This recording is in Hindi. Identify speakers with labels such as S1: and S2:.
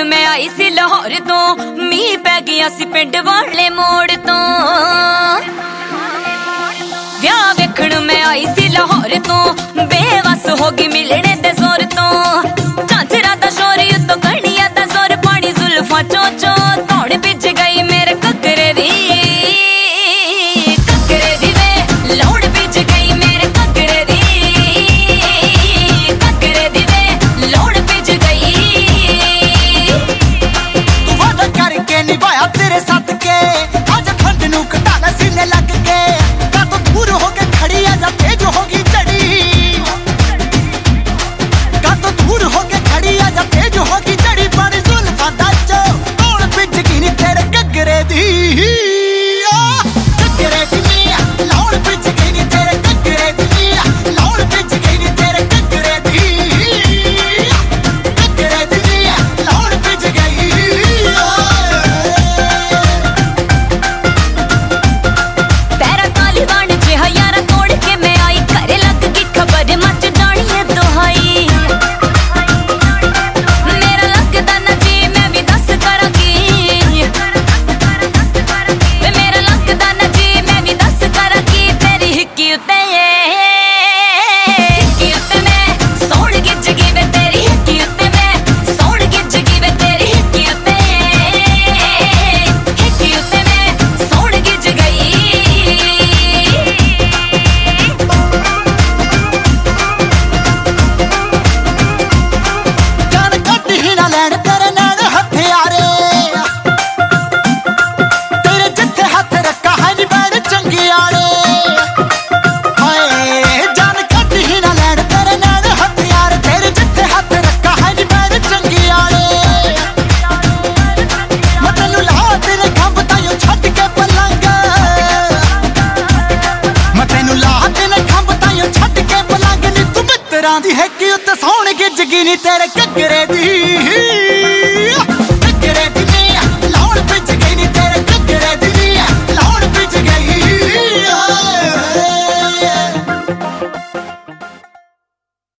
S1: मैं आई सी लाहौर तो मीह पै गया सी पिंड वाले मोड़ तो ब्याह वेखण मैं आई सी लाहौर तो बेवस होगी मिलने दे जोर तो झांझरा दा शोर तो कणिया दा जोर पानी जुल्फा चो चो तोड़ पिज गई मेरे ककरे दी वे लौड़ पिज गई मेरे ककरे दी वे लौड़ पिज गई।
S2: तू वादा करके निभाया तेरे साथ के आज फंड नू कटाना सीने लग के का तो दूर होके खड़ी आ जा तेज होगी चढ़ी का तो दूर होके खड़ी आ जा तेज होगी चढ़ी पानी जुल्फा दा चो कौन पिज गई नी तेरे ककरे दी दी है कि उत्ते सोहण गिज गई नी तेरे ककरे दी।